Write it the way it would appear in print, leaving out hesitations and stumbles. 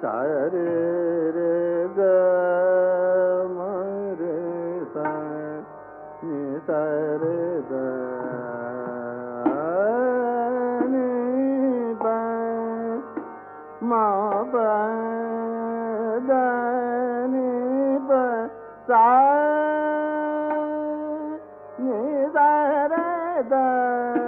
sir க மரு சா நீ சாரு க நீ ப மா ப த நீ ப சா நீ சாரு த